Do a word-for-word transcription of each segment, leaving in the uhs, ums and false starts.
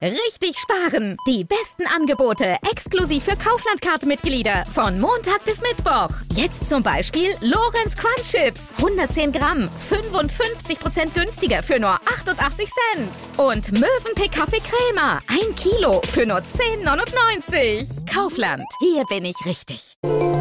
Richtig sparen! Die besten Angebote exklusiv für Kaufland-Card-Mitglieder von Montag bis Mittwoch. Jetzt zum Beispiel Lorenz Crunch Chips, hundertzehn Gramm, fünfundfünfzig Prozent günstiger für nur achtundachtzig Cent. Und Mövenpick Kaffee Crema, ein Kilo für nur zehn neunundneunzig. Kaufland, hier bin ich richtig.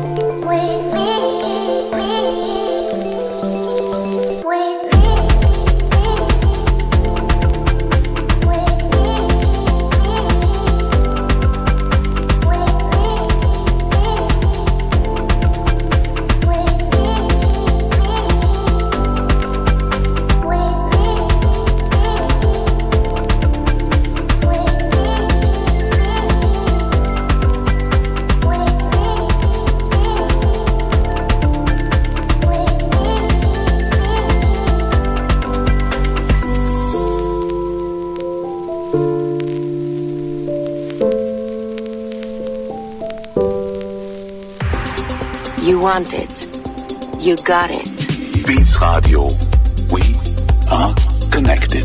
You want it. You got it. Beats Radio. We are connected.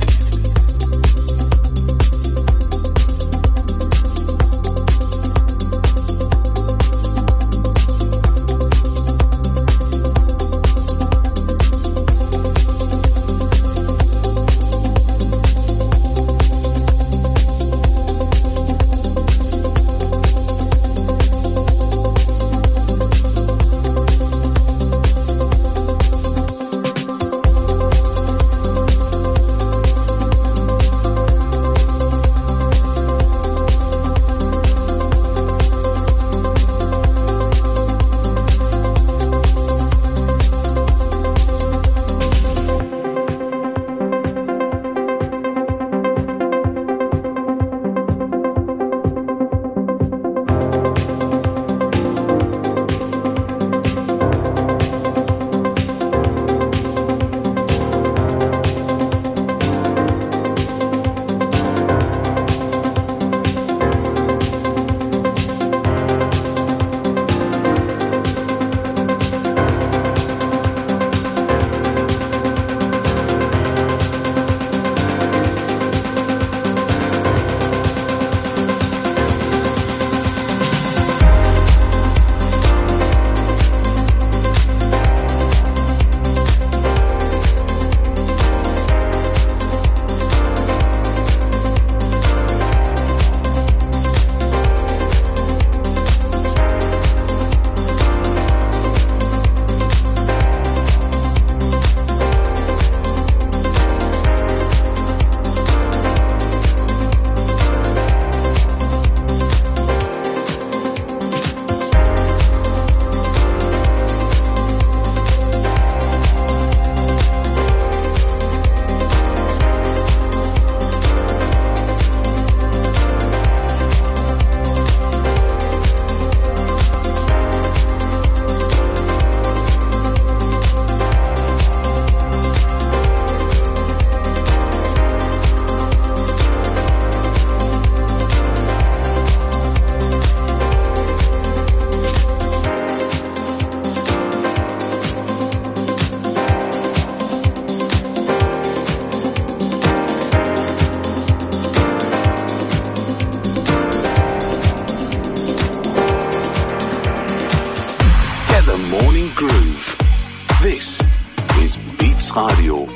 Radio.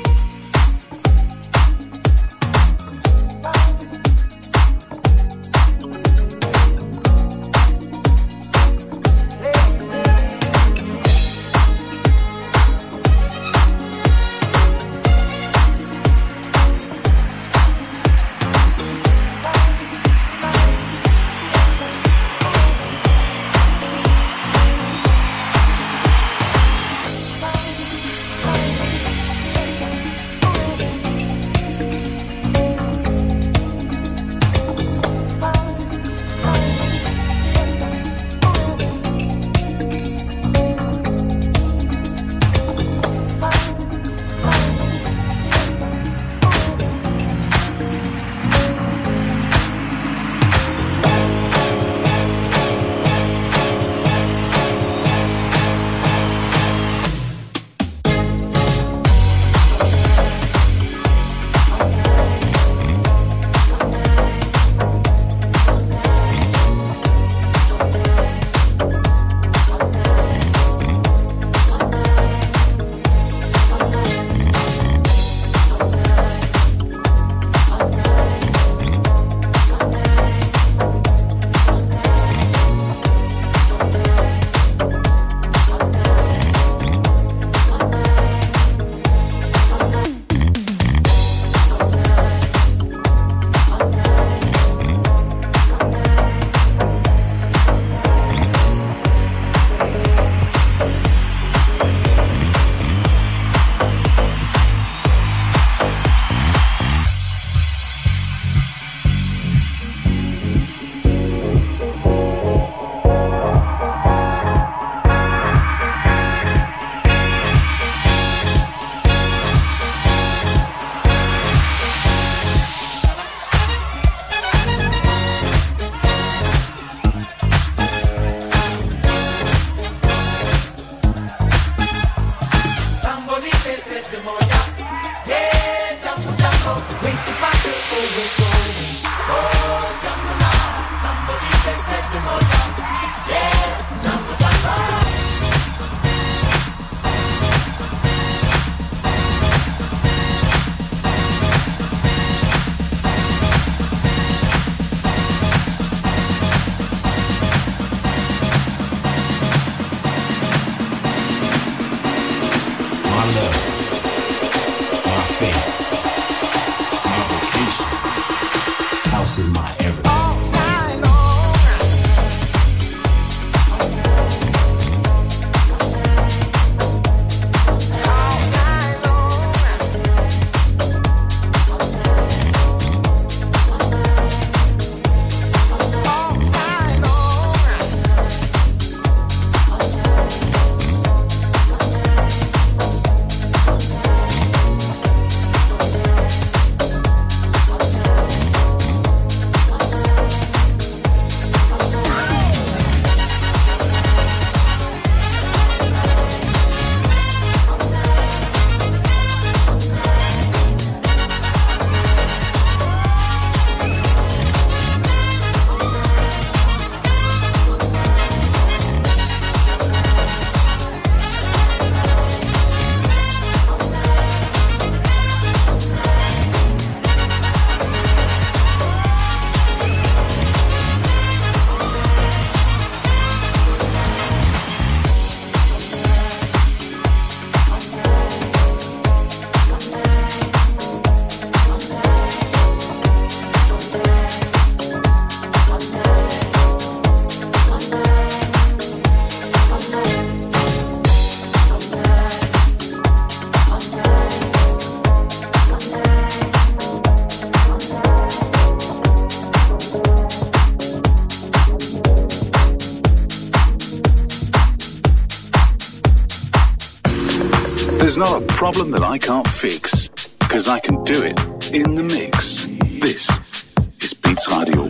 There's not a problem that I can't fix, because I can do it in the mix. This is Beats Radio.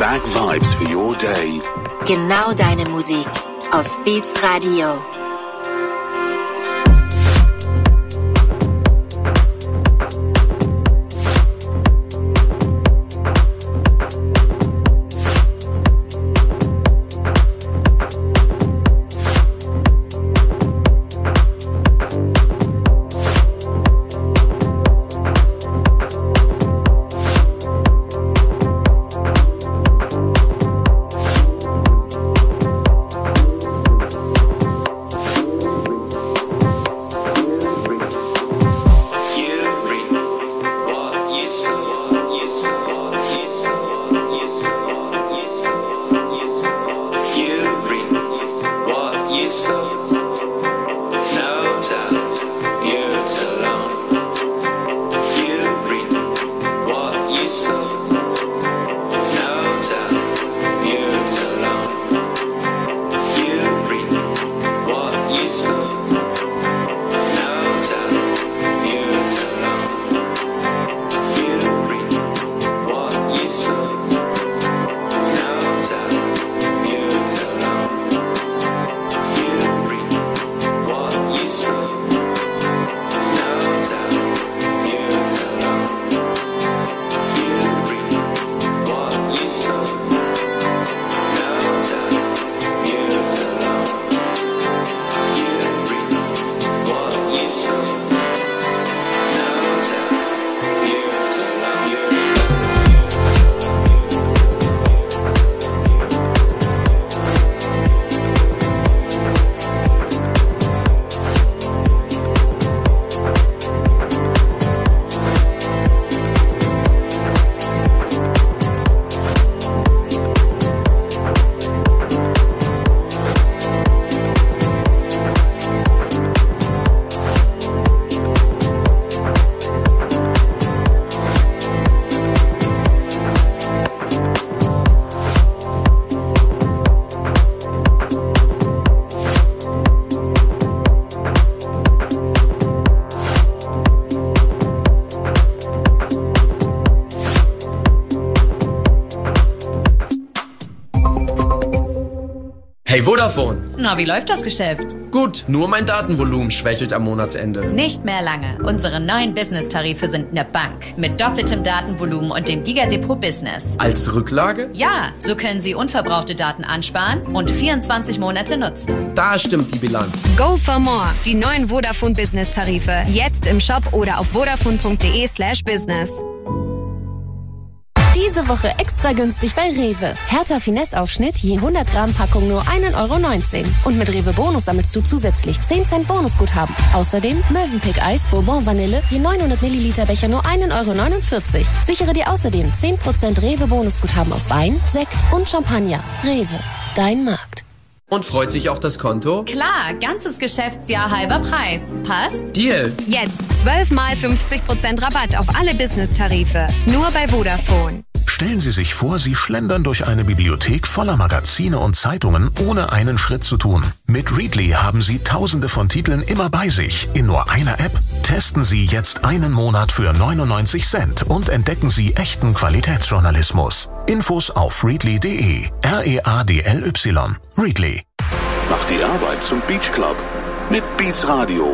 back vibes for your day. Genau deine Musik auf Beats Radio. Hey Vodafone! Na, wie läuft das Geschäft? Gut, nur mein Datenvolumen schwächelt am Monatsende. Nicht mehr lange. Unsere neuen Business-Tarife sind eine Bank. Mit doppeltem Datenvolumen und dem Gigadepot Business. Als Rücklage? Ja, so können Sie unverbrauchte Daten ansparen und vierundzwanzig Monate nutzen. Da stimmt die Bilanz. Go for more. Die neuen Vodafone Business-Tarife. Jetzt im Shop oder auf vodafone.de slash business. Diese Woche extra günstig bei Rewe. Hertha Finesse-Aufschnitt je hundert Gramm Packung nur ein Euro neunzehn. Und mit Rewe Bonus sammelst du zusätzlich zehn Cent Bonusguthaben. Außerdem Mövenpick Eis Bourbon Vanille je neunhundert Milliliter Becher nur ein Euro neunundvierzig. Sichere dir außerdem zehn Prozent Rewe Bonusguthaben auf Wein, Sekt und Champagner. Rewe, dein Markt. Und freut sich auch das Konto? Klar, ganzes Geschäftsjahr halber Preis. Passt? Deal! Jetzt zwölf mal fünfzig Prozent Rabatt auf alle Business-Tarife. Nur bei Vodafone. Stellen Sie sich vor, Sie schlendern durch eine Bibliothek voller Magazine und Zeitungen, ohne einen Schritt zu tun. Mit Readly haben Sie tausende von Titeln immer bei sich. In nur einer App testen Sie jetzt einen Monat für neunundneunzig Cent und entdecken Sie echten Qualitätsjournalismus. Infos auf readly punkt de. R E A D L Y. Readly. Mach die Arbeit zum Beach Club mit Beats Radio.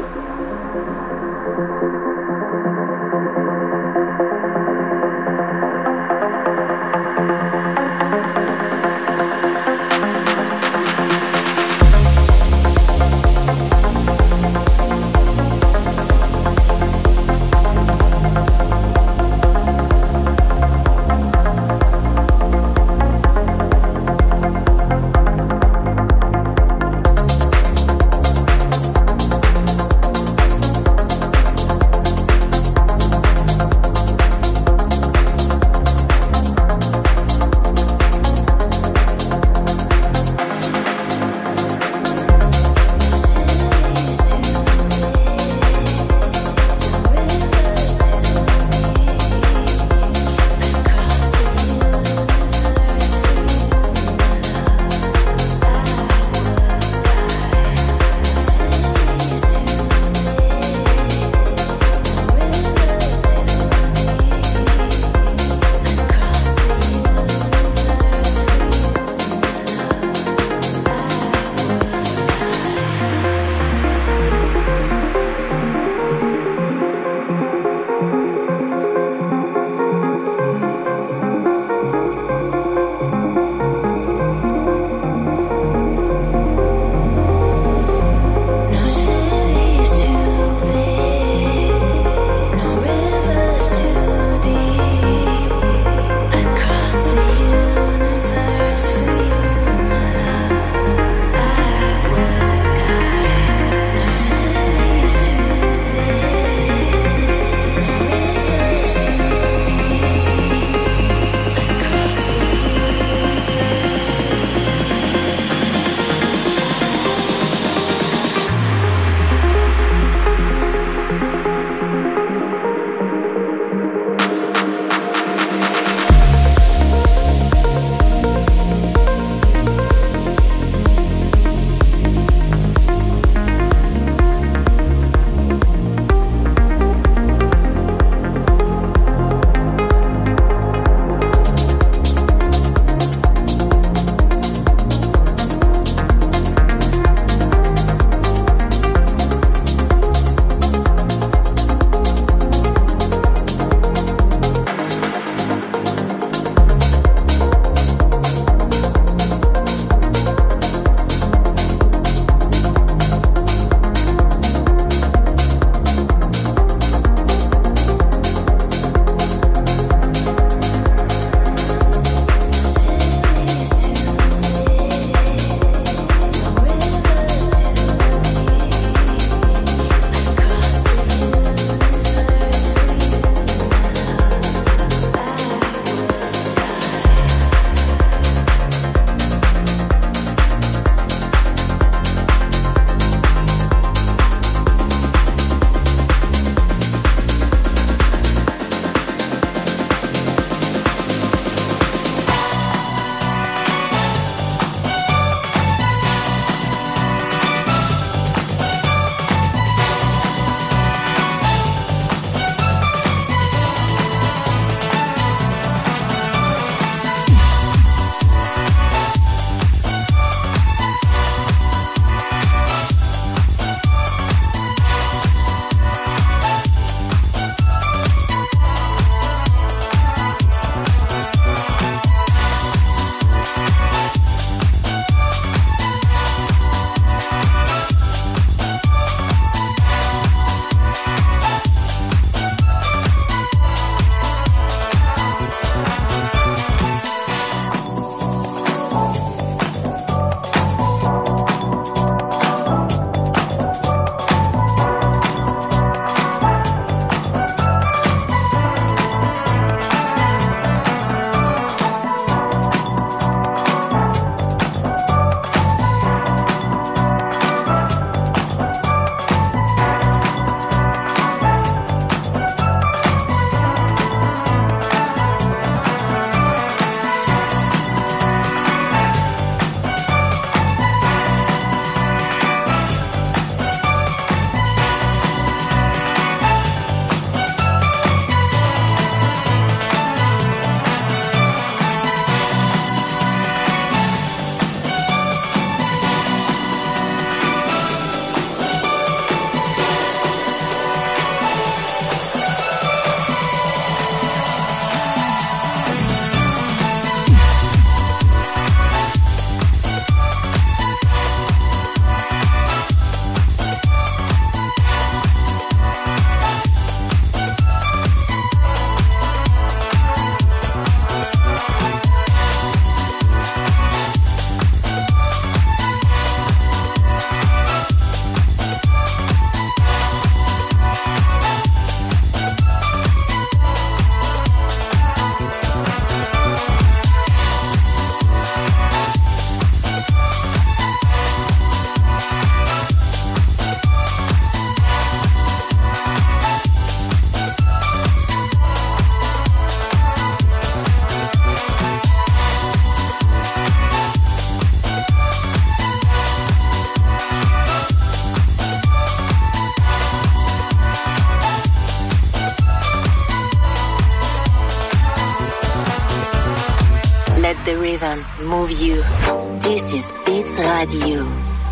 the rhythm move you. This is Beats Radio.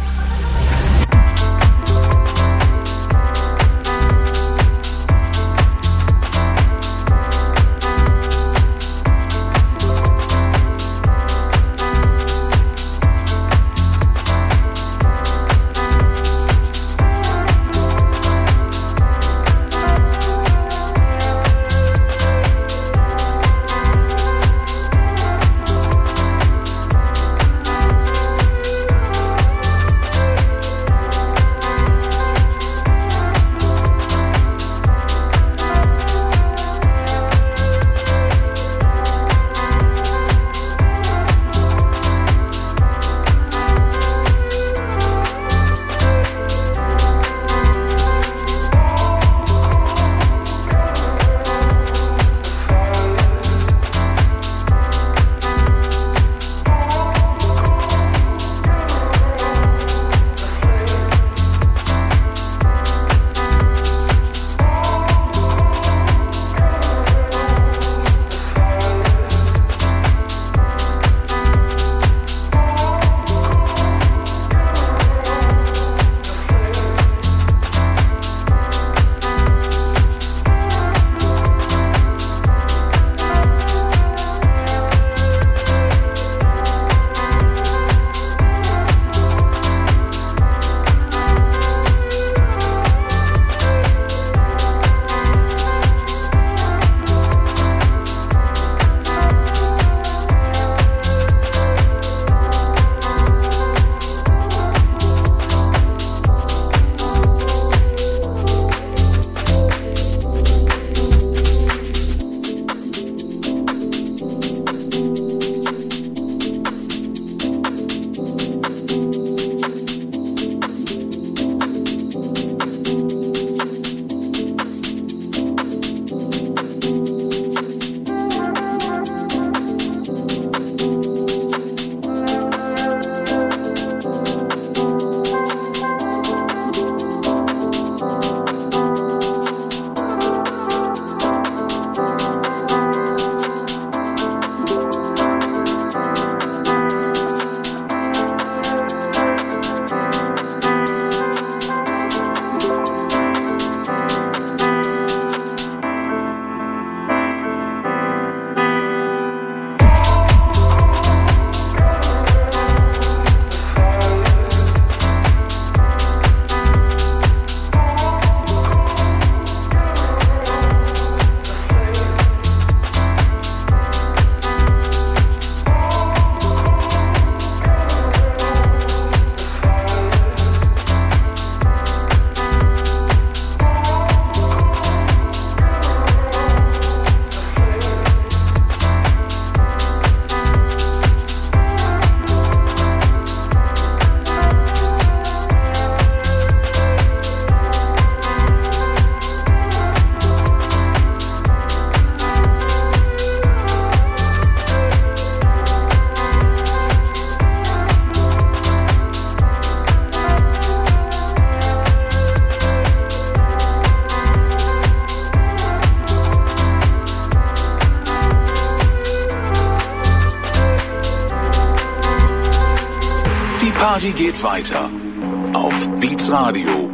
Party geht weiter auf Beats Radio.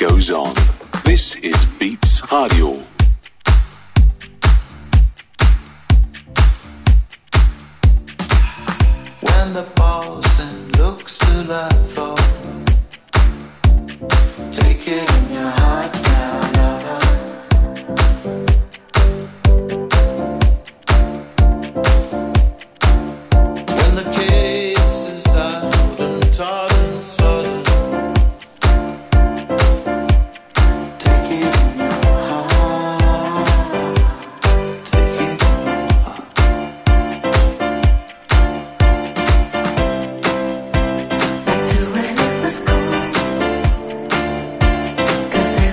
goes on. This is Beats Radio. When the Boston looks to life for, take it in your heart now, lover. When the case is out and taught and sudden, take it in your heart, take it in your heart. Back to when it was cool, 'cause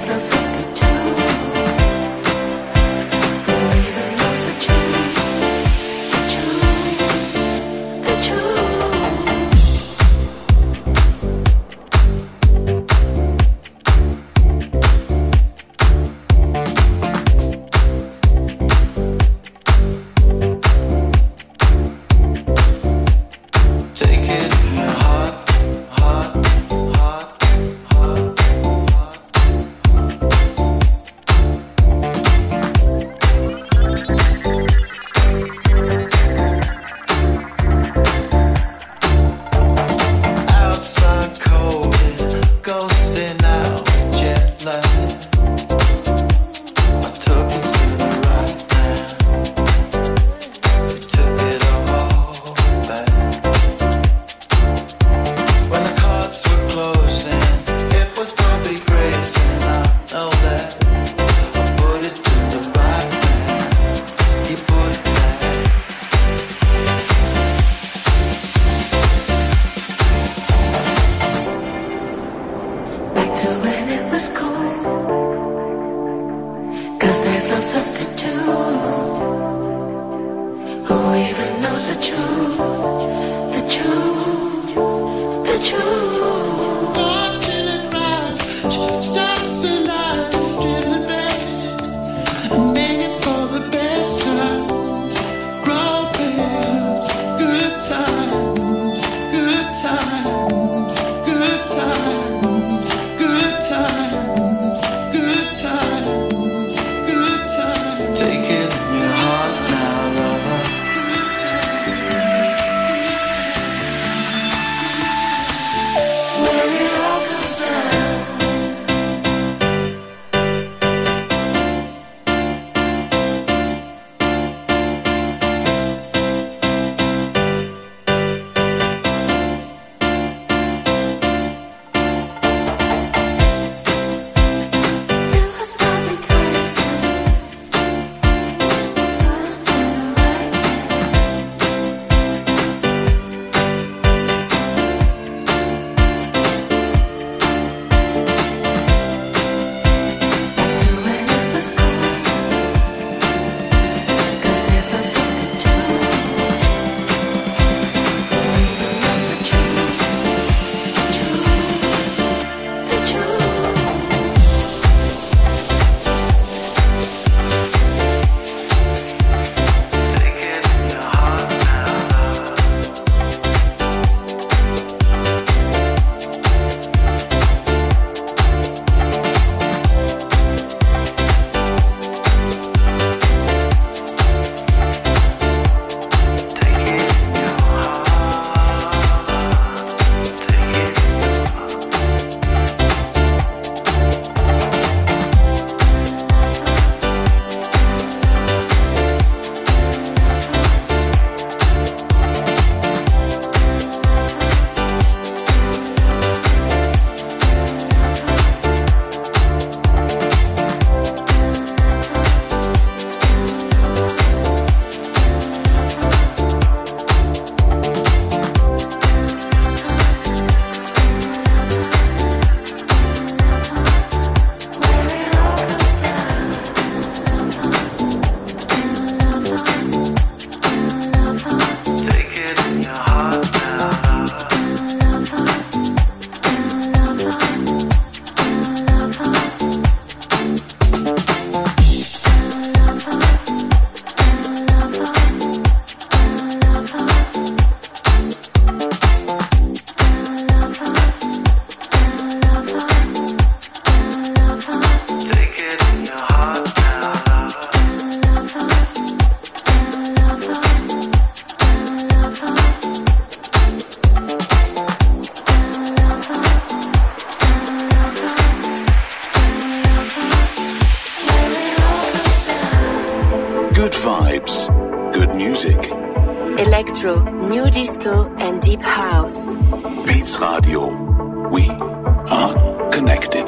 electro, new disco and deep house. Beats Radio. We are connected.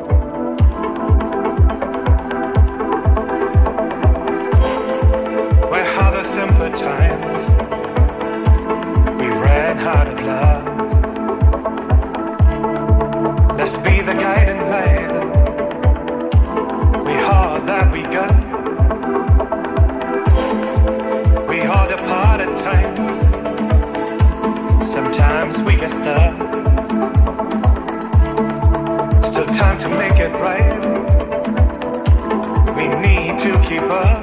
Where are the simpler times? We ran out of love. Let's be the guiding light. We are that we got. We are the parted times. Sometimes we get stuck. Still time to make it right. We need to keep up.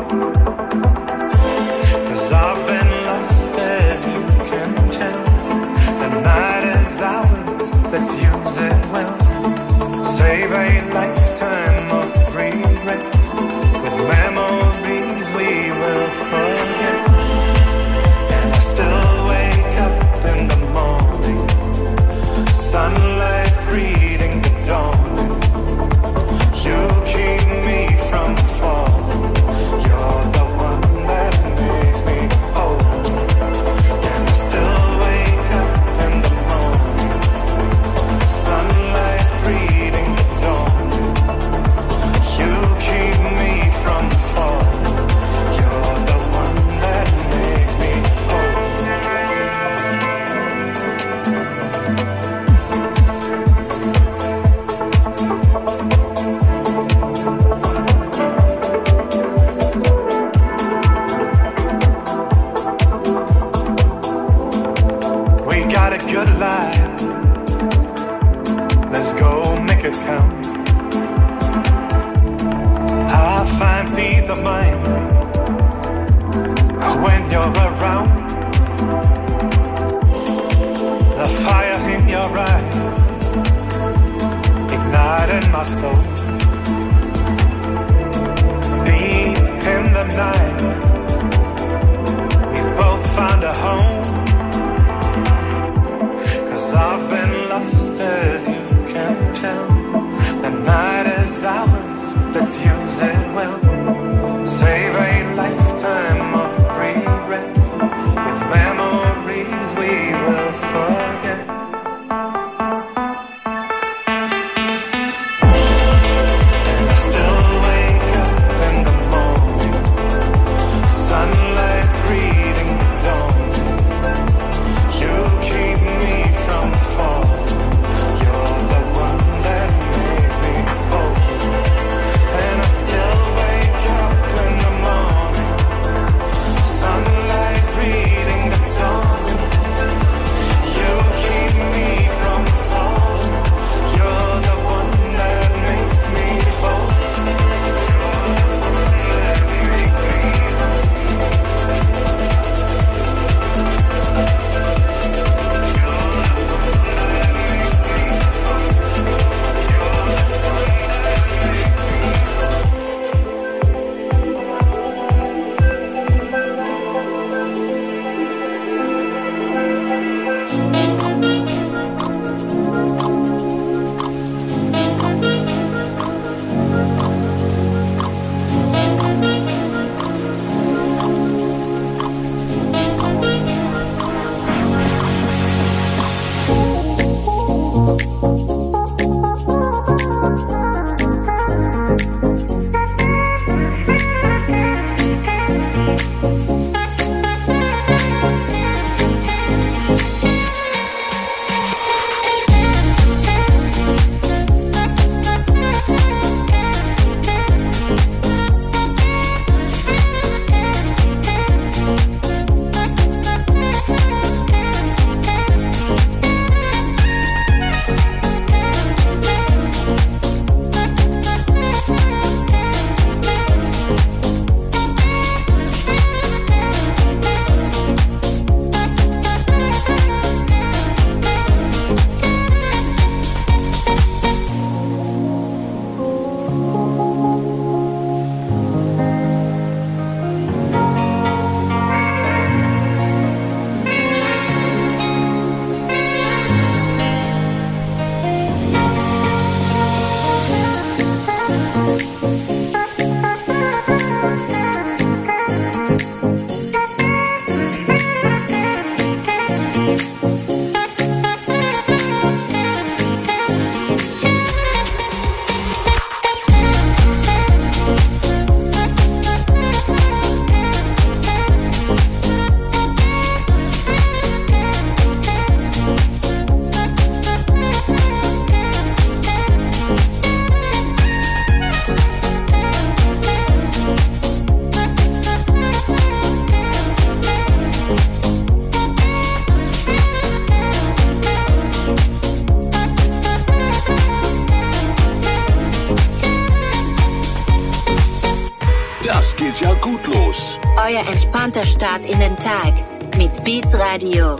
Cause I've been lost as you can tell. The night is ours, let's use it well. Save a lifetime of regret. With memories we will forget. And I still wake up in the morning. Sunlight greeting the dawn. You keep me from falling. You're the one that makes me whole. And I still wake up in the morning. Sunlight greeting the dawn. You keep me from falling. You're the one that makes me whole. We got a good life. Let's go make it count. I find peace of mind when you're around. The fire in your eyes igniting my soul. Deep in the night, we both found a home. Cause I've been lost as you can tell. The night is ours, let's use it well. Save a lifetime of regret. gut los. Euer entspannter Start in den Tag mit Beats Radio.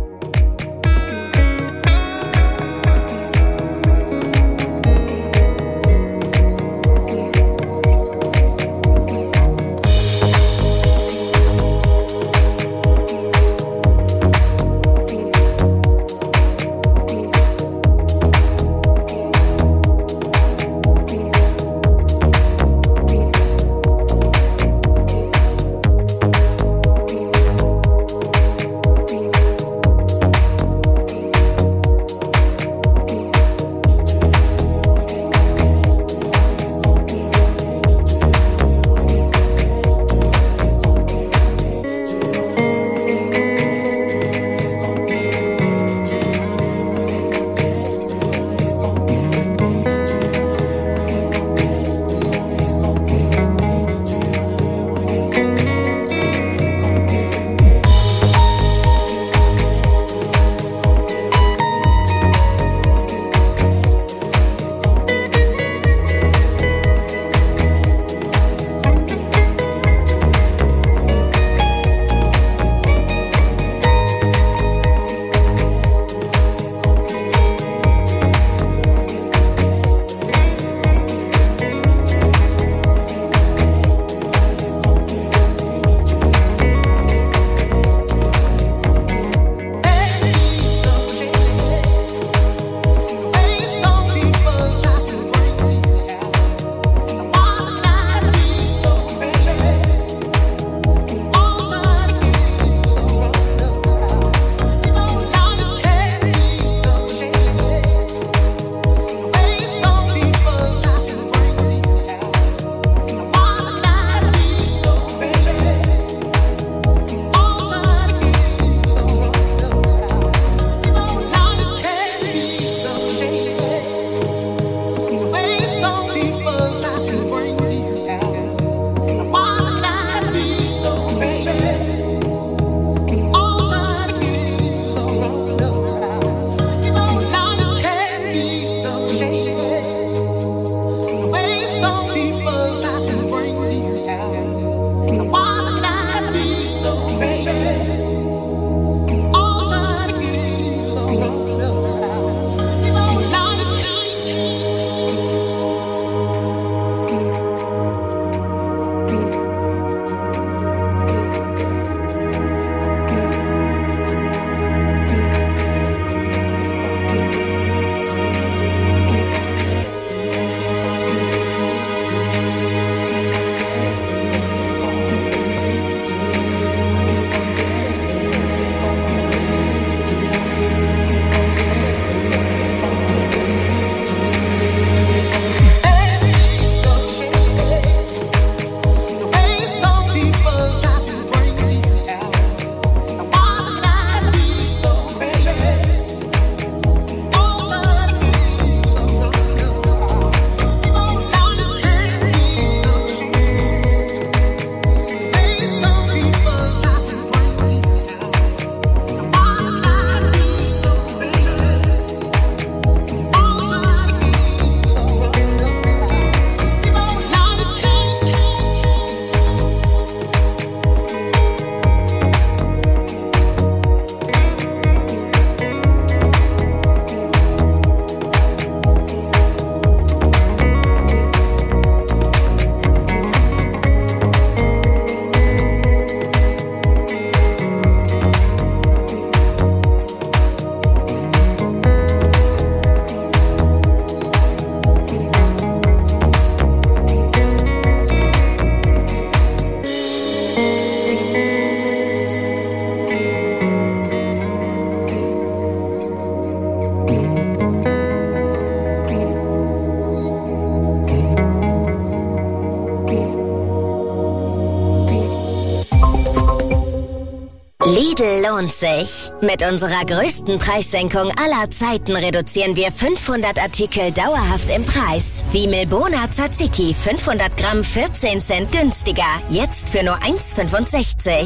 Lidl lohnt sich. Mit unserer größten Preissenkung aller Zeiten reduzieren wir fünfhundert Artikel dauerhaft im Preis. Wie Milbona Tzatziki, fünfhundert Gramm, vierzehn Cent günstiger. Jetzt für nur eins fünfundsechzig.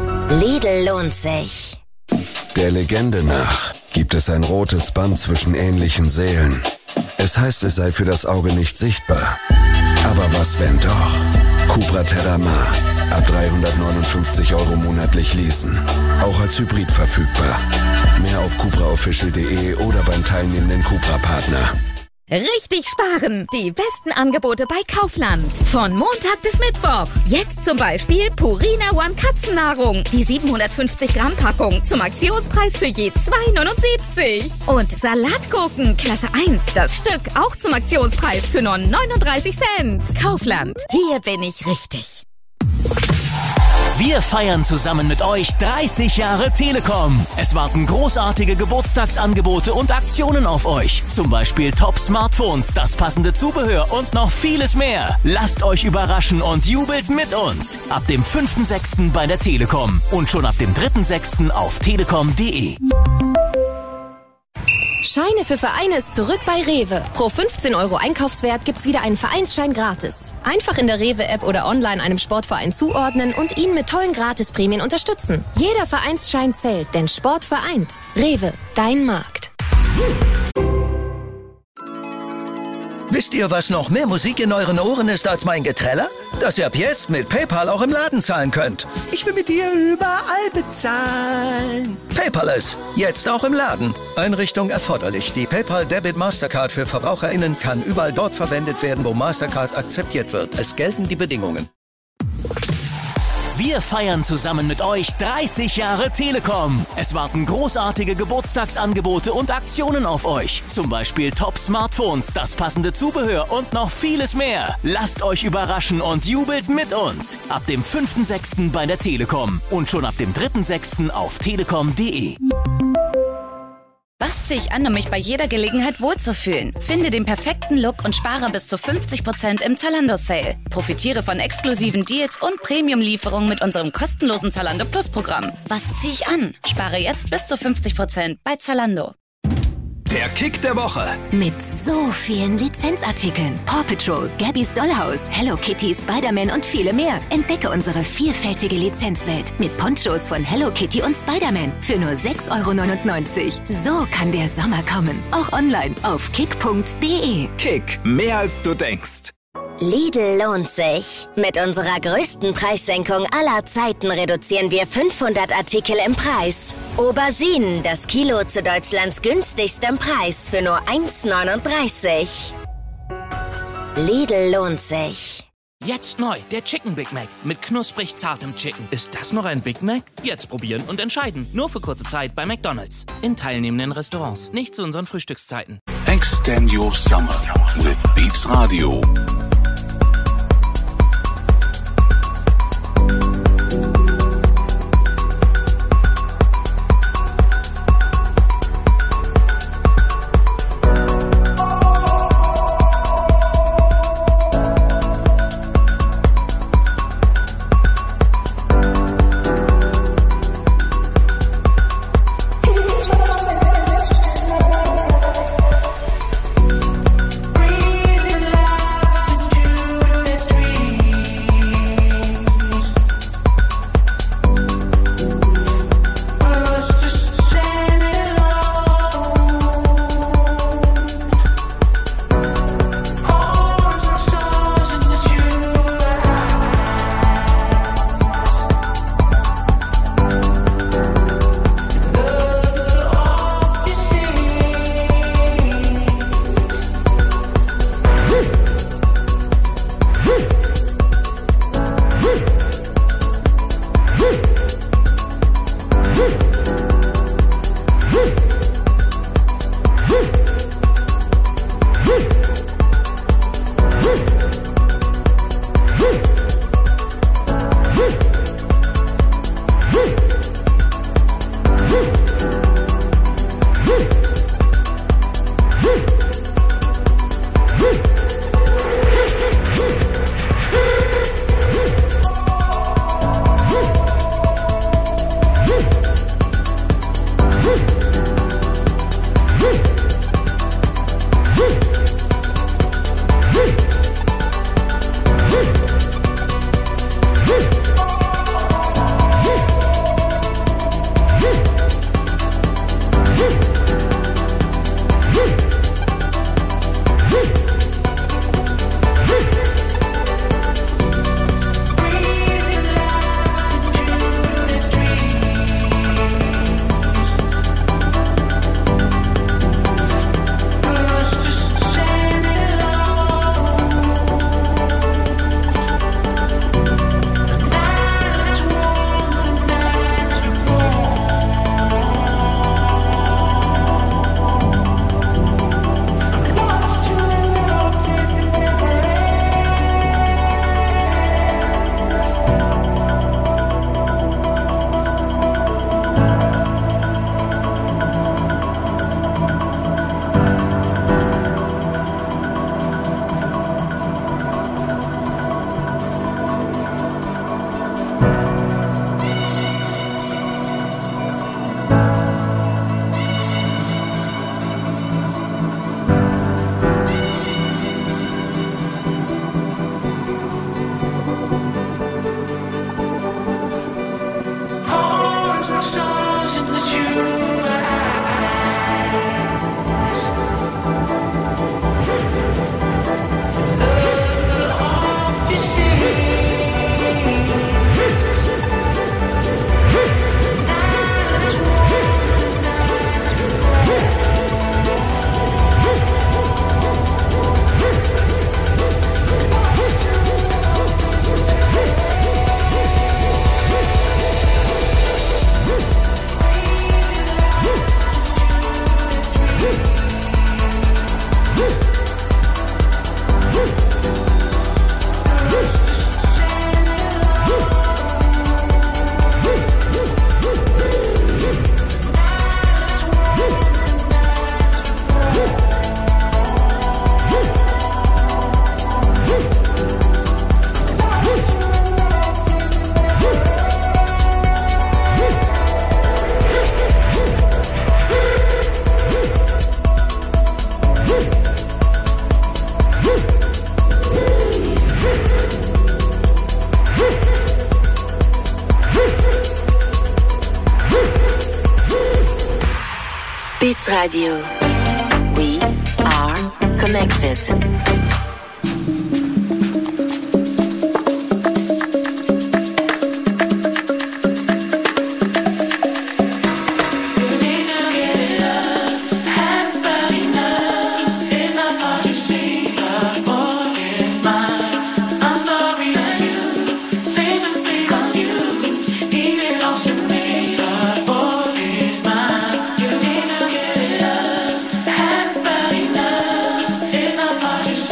Lidl lohnt sich. Der Legende nach gibt es ein rotes Band zwischen ähnlichen Seelen. Es heißt, es sei für das Auge nicht sichtbar. Aber was, wenn doch? Cupra Terramar. Ab dreihundertneunundfünfzig Euro monatlich leasen. Auch als Hybrid verfügbar. Mehr auf cupra official punkt de oder beim teilnehmenden Cupra-Partner. Richtig sparen! Die besten Angebote bei Kaufland. Von Montag bis Mittwoch. Jetzt zum Beispiel Purina One Katzennahrung. Die siebenhundertfünfzig Gramm Packung zum Aktionspreis für je zwei neunundsiebzig. Und Salatgurken Klasse eins. Das Stück auch zum Aktionspreis für nur neununddreißig Cent. Kaufland. Hier bin ich richtig. Wir feiern zusammen mit euch dreißig Jahre Telekom. Es warten großartige Geburtstagsangebote und Aktionen auf euch. Zum Beispiel Top-Smartphones, das passende Zubehör und noch vieles mehr. Lasst euch überraschen und jubelt mit uns. Ab dem fünften sechsten bei der Telekom und schon ab dem dritten sechsten auf telekom punkt de. Scheine für Vereine ist zurück bei Rewe. Pro fünfzehn Euro Einkaufswert gibt's wieder einen Vereinsschein gratis. Einfach in der Rewe-App oder online einem Sportverein zuordnen und ihn mit tollen Gratisprämien unterstützen. Jeder Vereinsschein zählt, denn Sport vereint. Rewe, dein Markt. Wisst ihr, was noch mehr Musik in euren Ohren ist als mein Geträller? Dass ihr ab jetzt mit PayPal auch im Laden zahlen könnt. Ich will mit dir überall bezahlen. Paperless, jetzt auch im Laden. Einrichtung erforderlich. Die PayPal Debit Mastercard für VerbraucherInnen kann überall dort verwendet werden, wo Mastercard akzeptiert wird. Es gelten die Bedingungen. Wir feiern zusammen mit euch dreißig Jahre Telekom. Es warten großartige Geburtstagsangebote und Aktionen auf euch. Zum Beispiel Top-Smartphones, das passende Zubehör und noch vieles mehr. Lasst euch überraschen und jubelt mit uns. Ab dem fünften sechsten bei der Telekom und schon ab dem dritten sechsten auf telekom punkt de. Was ziehe ich an, um mich bei jeder Gelegenheit wohlzufühlen? Finde den perfekten Look und spare bis zu fünfzig Prozent im Zalando-Sale. Profitiere von exklusiven Deals und Premium-Lieferungen mit unserem kostenlosen Zalando Plus-Programm. Was ziehe ich an? Spare jetzt bis zu fünfzig Prozent bei Zalando. Der Kick der Woche. Mit so vielen Lizenzartikeln. Paw Patrol, Gabby's Dollhouse, Hello Kitty, Spider-Man und viele mehr. Entdecke unsere vielfältige Lizenzwelt mit Ponchos von Hello Kitty und Spider-Man für nur sechs Euro neunundneunzig. So kann der Sommer kommen. Auch online auf kick punkt de. Kick, mehr als du denkst. Lidl lohnt sich. Mit unserer größten Preissenkung aller Zeiten reduzieren wir fünfhundert Artikel im Preis. Auberginen, das Kilo zu Deutschlands günstigstem Preis für nur eins neununddreißig. Lidl lohnt sich. Jetzt neu, der Chicken Big Mac mit knusprig zartem Chicken. Ist das noch ein Big Mac? Jetzt probieren und entscheiden. Nur für kurze Zeit bei McDonald's. In teilnehmenden Restaurants. Nicht zu unseren Frühstückszeiten. Extend your summer with Beats Radio. Beats Radio. We are connected. It's not what you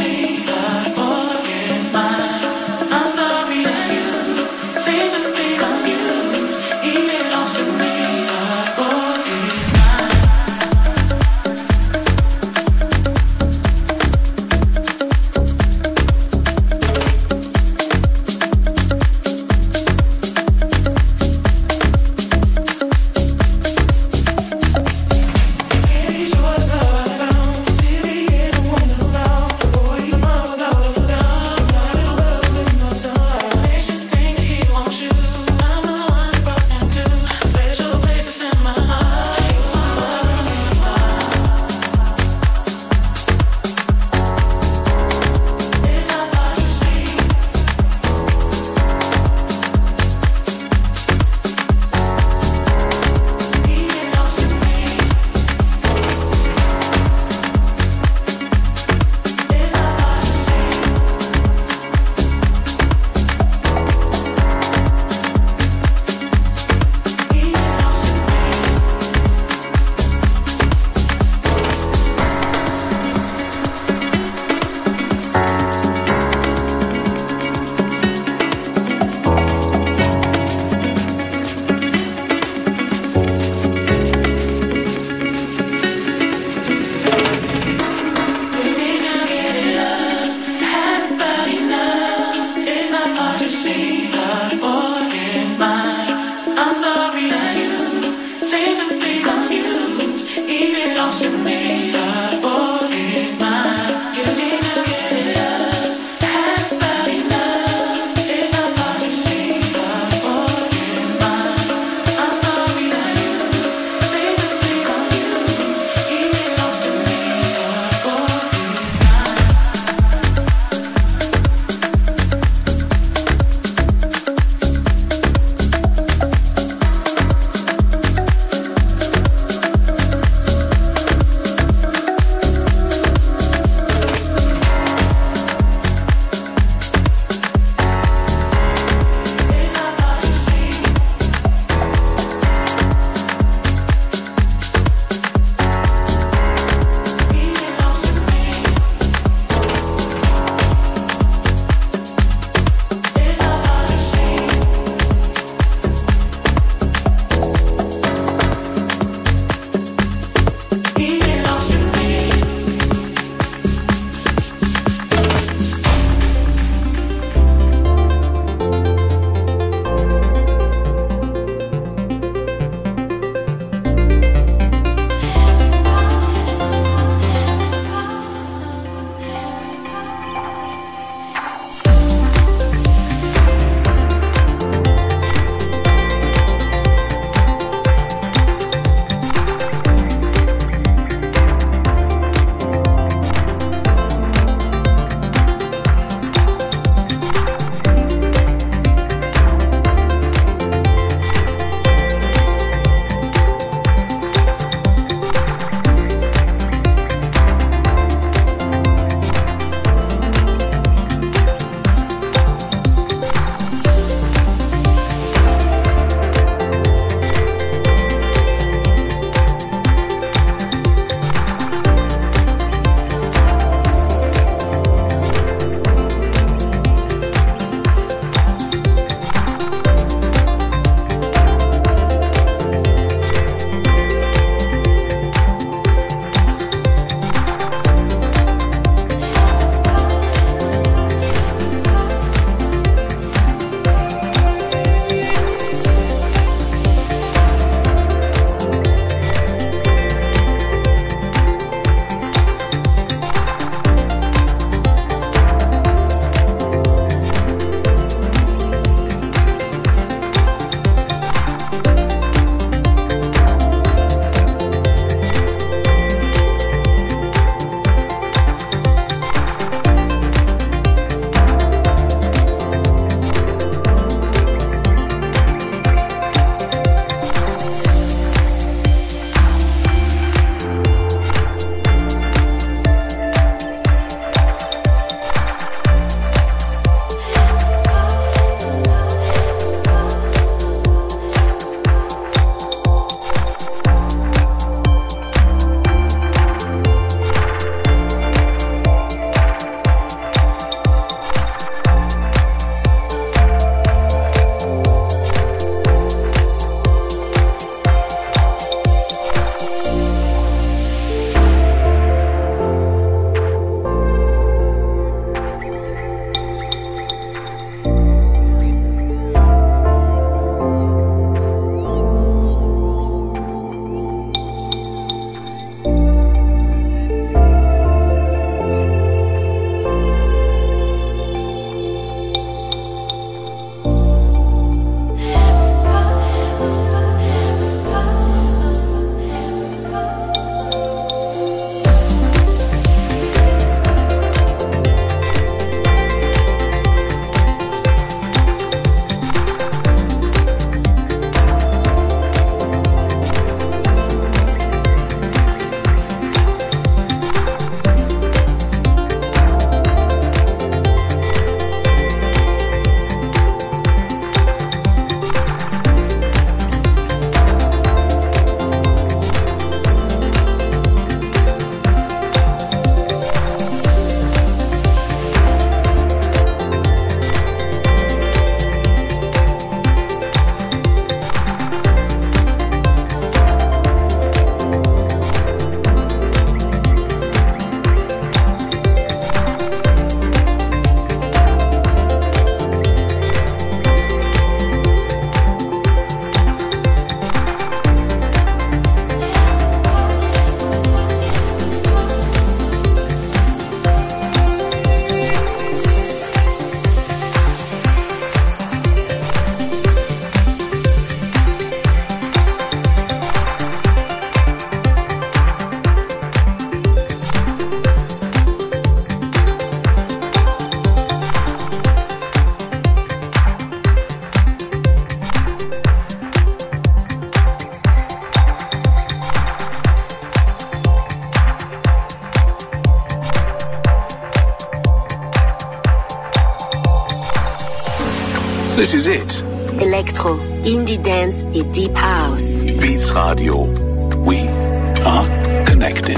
This is it. Electro, Indie Dance et Deep House. Beats Radio. We are connected.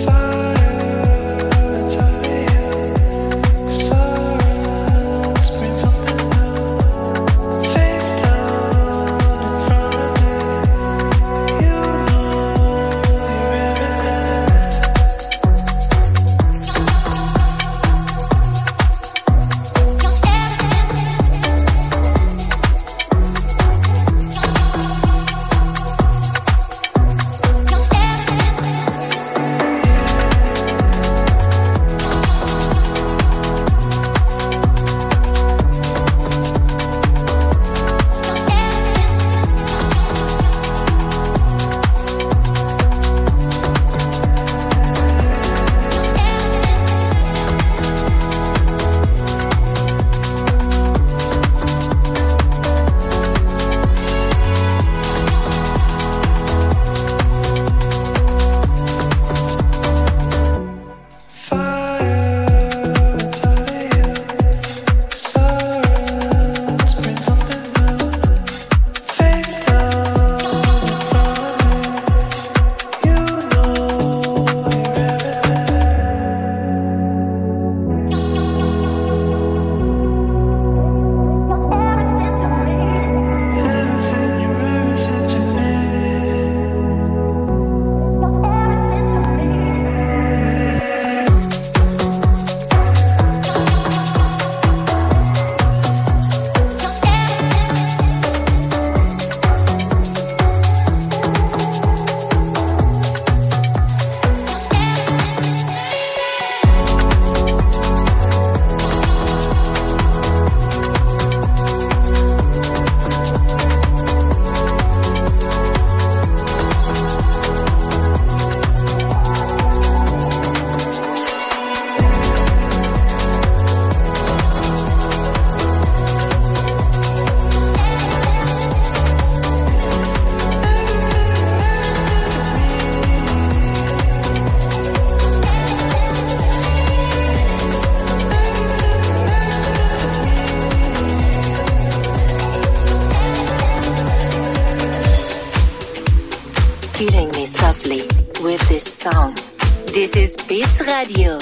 Killing me softly with this song. This is Beats Radio.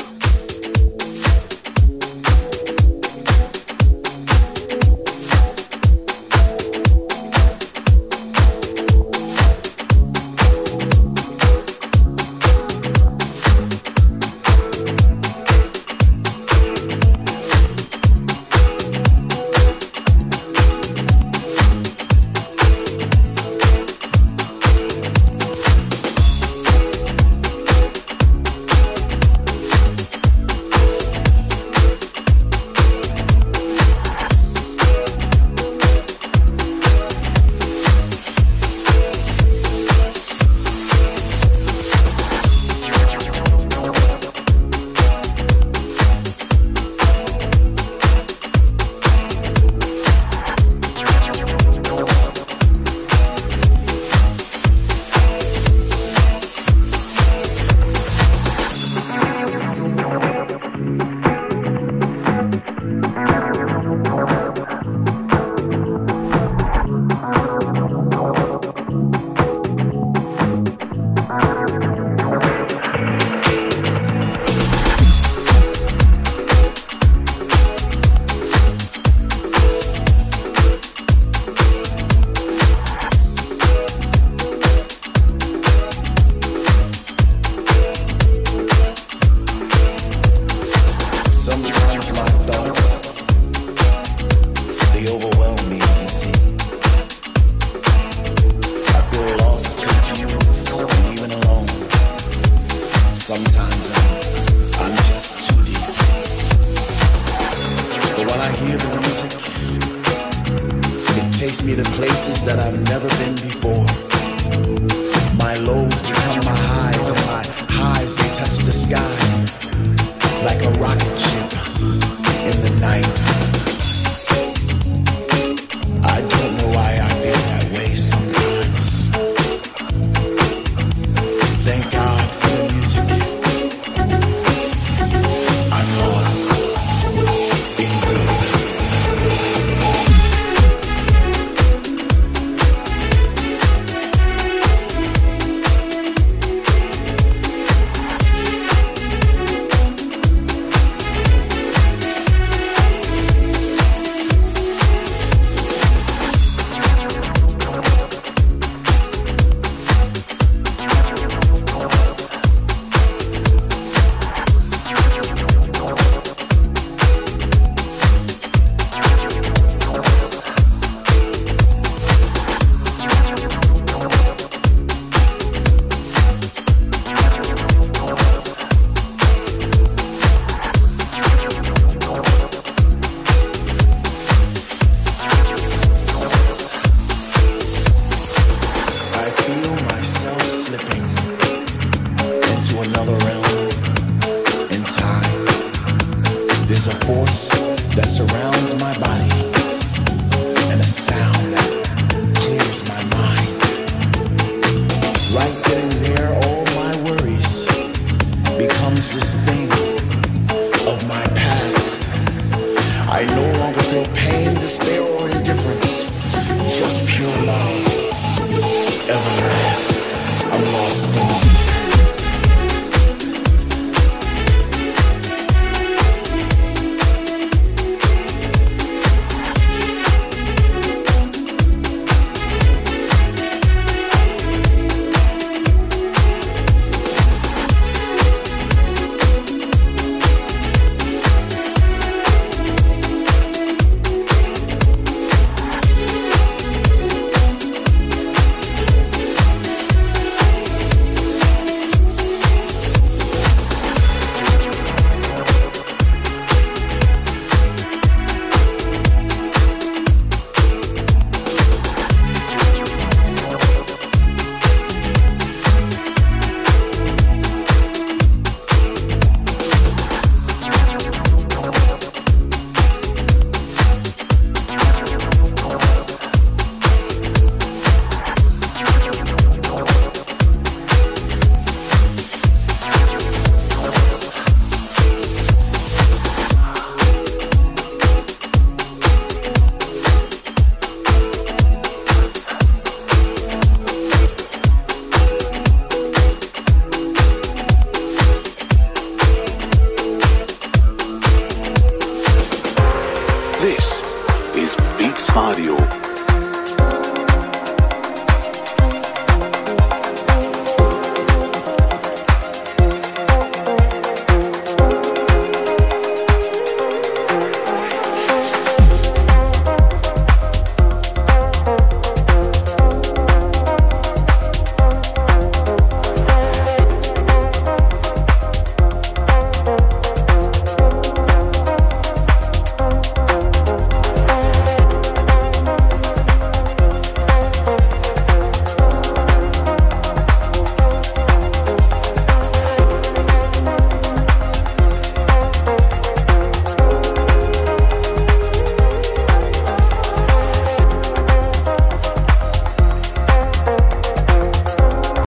another realm in time. There's a force that surrounds my body.